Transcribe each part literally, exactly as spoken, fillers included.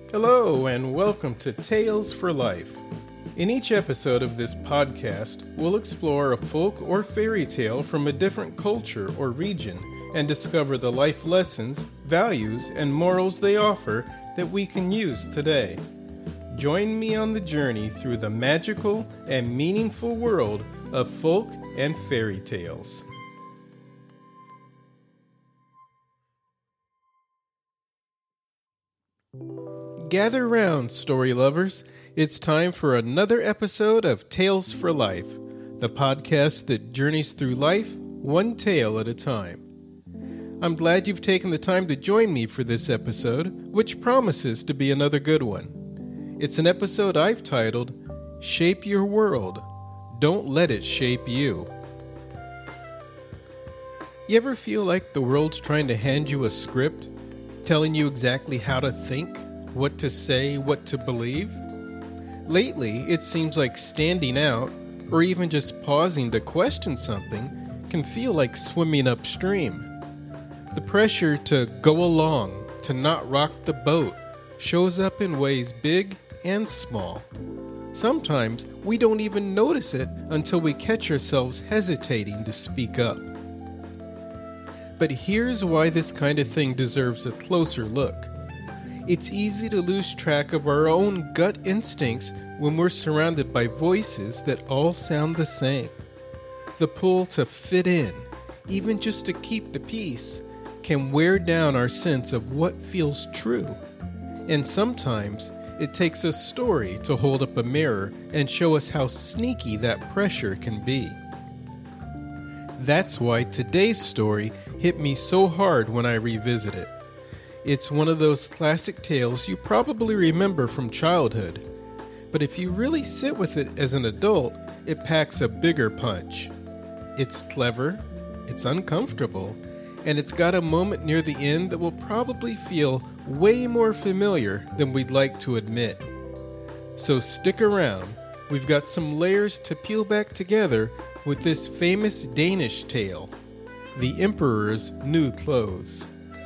Hello, and welcome to Tales for Life. In each episode of this podcast, we'll explore a folk or fairy tale from a different culture or region and discover the life lessons, values, and morals they offer that we can use today. Join me on the journey through the magical and meaningful world of folk and fairy tales. Gather round, story lovers. It's time for another episode of Tales for Life, the podcast that journeys through life one tale at a time. I'm glad you've taken the time to join me for this episode, which promises to be another good one. It's an episode I've titled, Shape Your World. Don't Let It Shape You. You ever feel like the world's trying to hand you a script, telling you exactly how to think, what to say, what to believe? Lately, it seems like standing out, or even just pausing to question something, can feel like swimming upstream. The pressure to go along, to not rock the boat, shows up in ways big and small. Sometimes we don't even notice it until we catch ourselves hesitating to speak up. But here's why this kind of thing deserves a closer look. It's easy to lose track of our own gut instincts when we're surrounded by voices that all sound the same. The pull to fit in, even just to keep the peace, can wear down our sense of what feels true. And sometimes it takes a story to hold up a mirror and show us how sneaky that pressure can be. That's why today's story hit me so hard when I revisit it. It's one of those classic tales you probably remember from childhood, but if you really sit with it as an adult, it packs a bigger punch. It's clever, it's uncomfortable, and it's got a moment near the end that will probably feel way more familiar than we'd like to admit. So stick around, we've got some layers to peel back together with this famous Danish tale, The Emperor's New Clothes.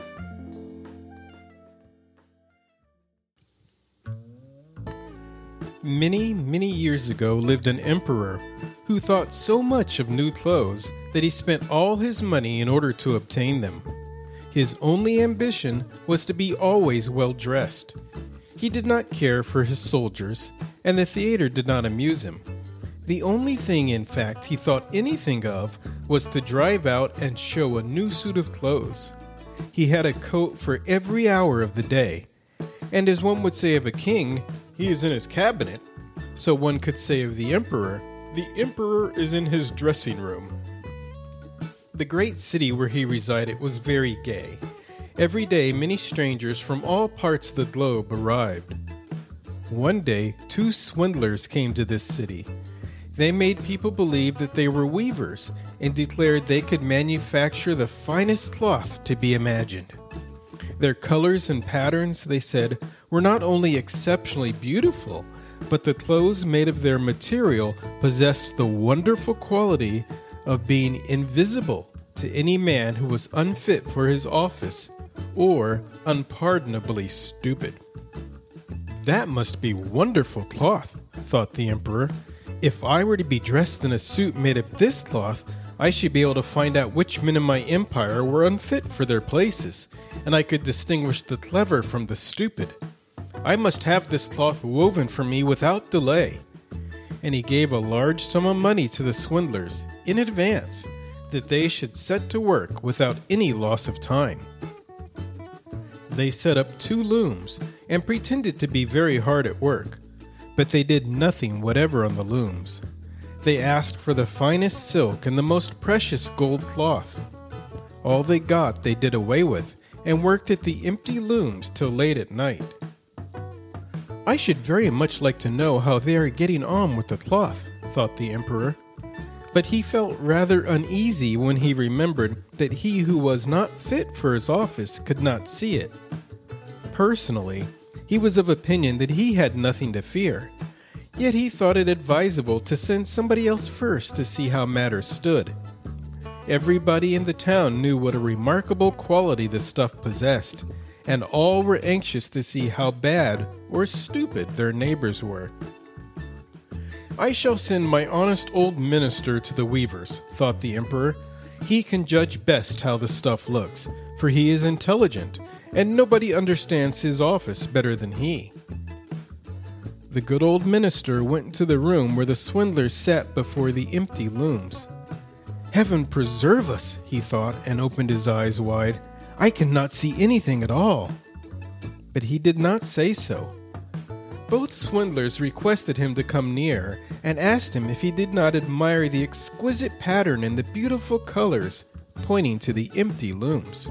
Many, many years ago lived an emperor who thought so much of new clothes that he spent all his money in order to obtain them. His only ambition was to be always well dressed. He did not care for his soldiers, and the theater did not amuse him. The only thing, in fact, he thought anything of was to drive out and show a new suit of clothes. He had a coat for every hour of the day, and as one would say of a king, he is in his cabinet, so one could say of the emperor, the emperor is in his dressing room. The great city where he resided was very gay. Every day many strangers from all parts of the globe arrived. One day, two swindlers came to this city. They made people believe that they were weavers and declared they could manufacture the finest cloth to be imagined. Their colors and patterns, they said, were not only exceptionally beautiful, but the clothes made of their material possessed the wonderful quality of being invisible to any man who was unfit for his office or unpardonably stupid. That must be wonderful cloth, thought the emperor. If I were to be dressed in a suit made of this cloth, I should be able to find out which men in my empire were unfit for their places, and I could distinguish the clever from the stupid. I must have this cloth woven for me without delay. And he gave a large sum of money to the swindlers in advance, that they should set to work without any loss of time. They set up two looms and pretended to be very hard at work, but they did nothing whatever on the looms. They asked for the finest silk and the most precious gold cloth. All they got they did away with, and worked at the empty looms till late at night. I should very much like to know how they are getting on with the cloth, thought the emperor. But he felt rather uneasy when he remembered that he who was not fit for his office could not see it. Personally, he was of opinion that he had nothing to fear, yet he thought it advisable to send somebody else first to see how matters stood. Everybody in the town knew what a remarkable quality the stuff possessed, and all were anxious to see how bad or stupid their neighbors were. "I shall send my honest old minister to the weavers," thought the emperor. "He can judge best how the stuff looks, for he is intelligent, and nobody understands his office better than he." The good old minister went into the room where the swindlers sat before the empty looms. "Heaven preserve us," he thought, and opened his eyes wide. "I cannot see anything at all." But he did not say so. Both swindlers requested him to come near and asked him if he did not admire the exquisite pattern and the beautiful colors, pointing to the empty looms.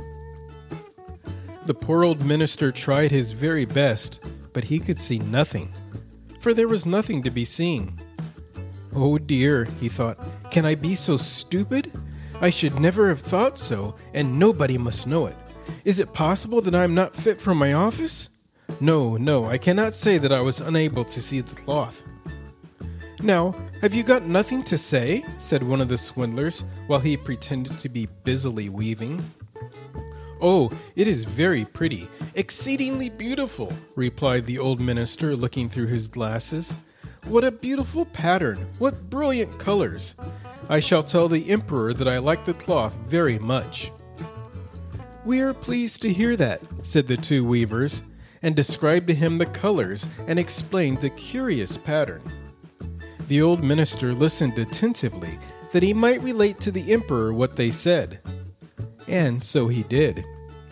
The poor old minister tried his very best, but he could see nothing, for there was nothing to be seen. "Oh dear," he thought, "can I be so stupid? I should never have thought so, and nobody must know it. Is it possible that I am not fit for my office? No, no, I cannot say that I was unable to see the cloth." "Now, have you got nothing to say?" said one of the swindlers, while he pretended to be busily weaving. "Oh, it is very pretty, exceedingly beautiful," replied the old minister, looking through his glasses. "What a beautiful pattern! What brilliant colors! I shall tell the emperor that I like the cloth very much." "We are pleased to hear that," said the two weavers, and described to him the colors and explained the curious pattern. The old minister listened attentively, that he might relate to the emperor what they said. And so he did.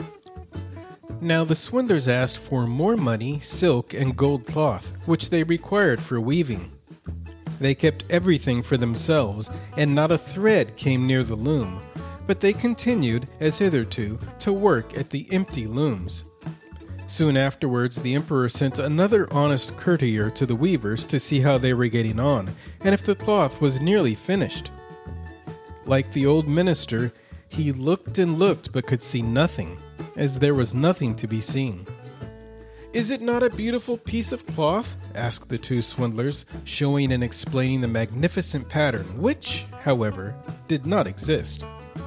Now the swindlers asked for more money, silk, and gold cloth, which they required for weaving. They kept everything for themselves, and not a thread came near the loom, but they continued, as hitherto, to work at the empty looms. Soon afterwards the emperor sent another honest courtier to the weavers to see how they were getting on, and if the cloth was nearly finished. Like the old minister, he looked and looked but could see nothing, as there was nothing to be seen. "Is it not a beautiful piece of cloth?" asked the two swindlers, showing and explaining the magnificent pattern, which, however, did not exist.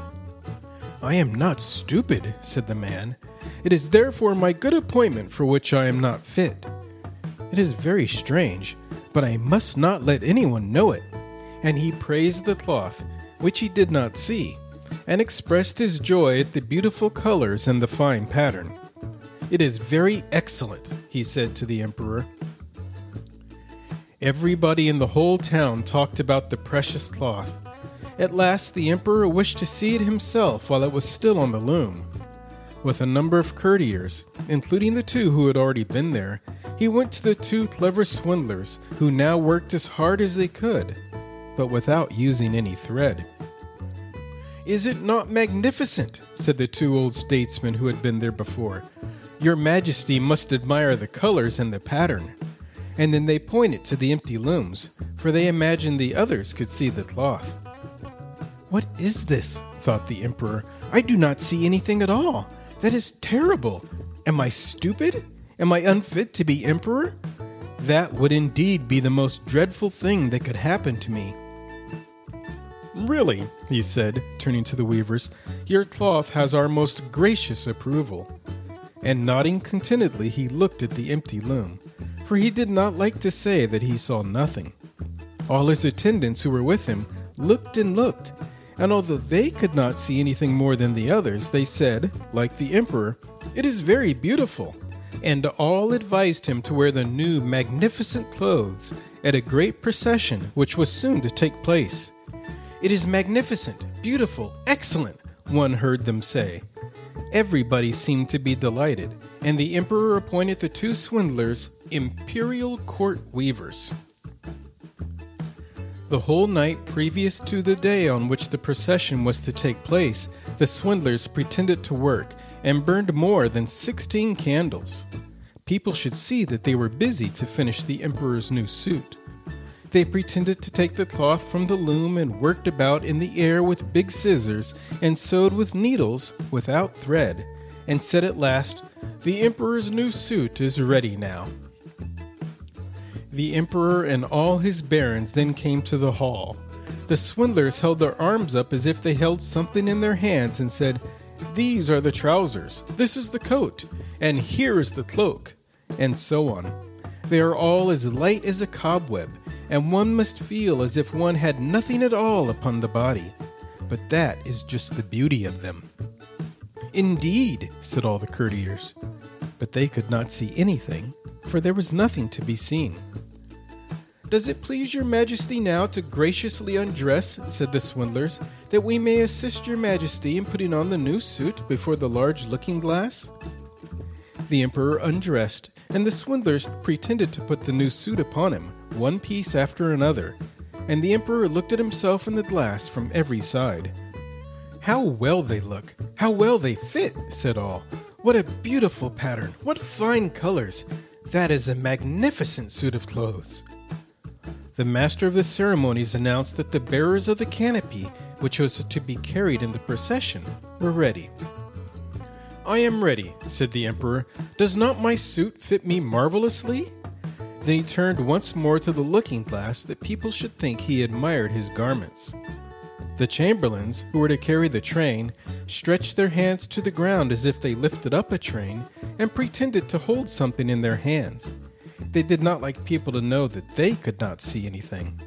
"I am not stupid," said the man. "It is therefore my good appointment for which I am not fit. It is very strange, but I must not let anyone know it." And he praised the cloth, which he did not see, and expressed his joy at the beautiful colors and the fine pattern. "It is very excellent," he said to the emperor. Everybody in the whole town talked about the precious cloth. At last the emperor wished to see it himself while it was still on the loom. With a number of courtiers, including the two who had already been there, he went to the two clever swindlers, who now worked as hard as they could, but without using any thread. "Is it not magnificent?" said the two old statesmen who had been there before. "Your Majesty must admire the colors and the pattern." And then they pointed to the empty looms, for they imagined the others could see the cloth. "What is this?" thought the emperor. "I do not see anything at all. That is terrible. Am I stupid? Am I unfit to be emperor? That would indeed be the most dreadful thing that could happen to me." "Really," he said, turning to the weavers, "your cloth has our most gracious approval." And nodding contentedly, he looked at the empty loom, for he did not like to say that he saw nothing. All his attendants who were with him looked and looked, and although they could not see anything more than the others, they said, like the emperor, "It is very beautiful," and all advised him to wear the new magnificent clothes at a great procession which was soon to take place. "It is magnificent, beautiful, excellent," one heard them say. Everybody seemed to be delighted, and the emperor appointed the two swindlers imperial court weavers. The whole night previous to the day on which the procession was to take place, the swindlers pretended to work and burned more than sixteen candles. People should see that they were busy to finish the emperor's new suit. They pretended to take the cloth from the loom and worked about in the air with big scissors and sewed with needles without thread, and said at last, "The emperor's new suit is ready now." The emperor and all his barons then came to the hall. The swindlers held their arms up as if they held something in their hands and said, These are the trousers, this is the coat, and here is the cloak, and so on. They are all as light as a cobweb, and one must feel as if one had nothing at all upon the body. But that is just the beauty of them. Indeed, said all the courtiers, but they could not see anything, for there was nothing to be seen. Does it please your majesty now to graciously undress, said the swindlers, that we may assist your majesty in putting on the new suit before the large looking-glass? The emperor undressed, and the swindlers pretended to put the new suit upon him, one piece after another, and the emperor looked at himself in the glass from every side. How well they look! How well they fit! Said all. What a beautiful pattern! What fine colors! That is a magnificent suit of clothes! The master of the ceremonies announced that the bearers of the canopy, which was to be carried in the procession, were ready. I am ready, said the emperor. Does not my suit fit me marvelously? Then he turned once more to the looking-glass that people should think he admired his garments. The chamberlains, who were to carry the train, stretched their hands to the ground as if they lifted up a train and pretended to hold something in their hands. They did not like people to know that they could not see anything.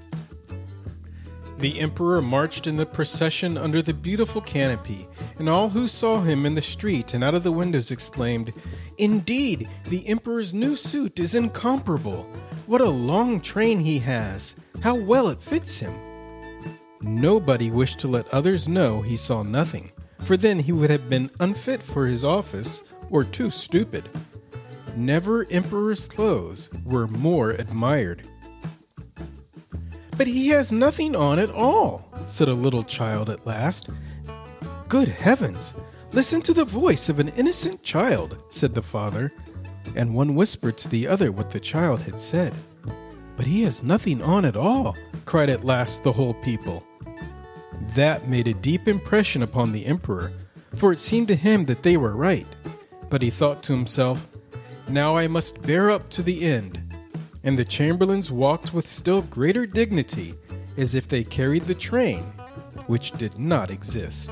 The emperor marched in the procession under the beautiful canopy, and all who saw him in the street and out of the windows exclaimed, Indeed, the emperor's new suit is incomparable! What a long train he has! How well it fits him! Nobody wished to let others know he saw nothing, for then he would have been unfit for his office or too stupid. Never emperor's clothes were more admired. But he has nothing on at all, said a little child at last. Good heavens! Listen to the voice of an innocent child, said the father, and one whispered to the other what the child had said. But he has nothing on at all, cried at last the whole people. That made a deep impression upon the emperor, for it seemed to him that they were right. But he thought to himself, Now I must bear up to the end. And the chamberlains walked with still greater dignity, as if they carried the train, which did not exist.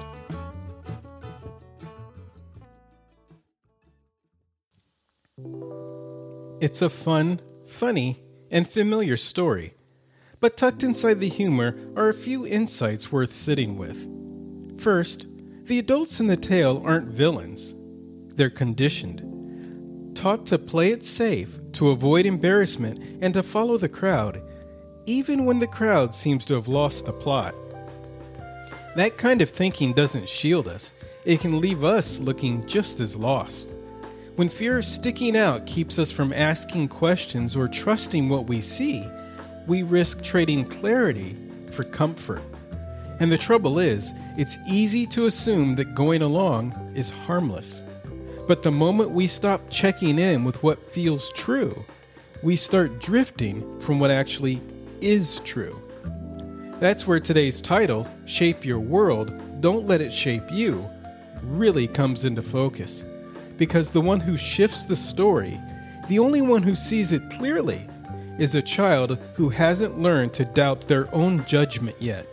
It's a fun, funny, and familiar story, but tucked inside the humor are a few insights worth sitting with. First, the adults in the tale aren't villains. They're conditioned, taught to play it safe, to avoid embarrassment, and to follow the crowd, even when the crowd seems to have lost the plot. That kind of thinking doesn't shield us. It can leave us looking just as lost. When fear of sticking out keeps us from asking questions or trusting what we see, we risk trading clarity for comfort. And the trouble is, it's easy to assume that going along is harmless. But the moment we stop checking in with what feels true, we start drifting from what actually is true. That's where today's title, Shape Your World, Don't Let It Shape You, really comes into focus. Because the one who shifts the story, the only one who sees it clearly, is a child who hasn't learned to doubt their own judgment yet.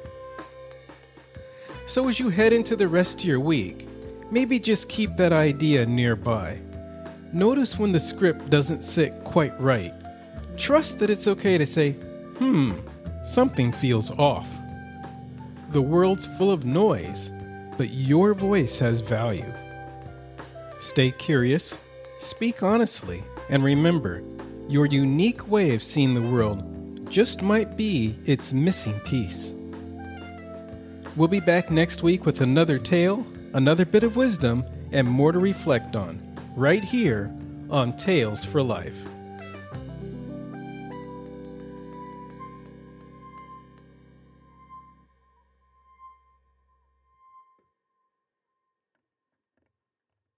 So as you head into the rest of your week, maybe just keep that idea nearby. Notice when the script doesn't sit quite right. Trust that it's okay to say, hmm, something feels off. The world's full of noise, but your voice has value. Stay curious, speak honestly, and remember, your unique way of seeing the world just might be its missing piece. We'll be back next week with another tale, another bit of wisdom, and more to reflect on, right here on Tales for Life.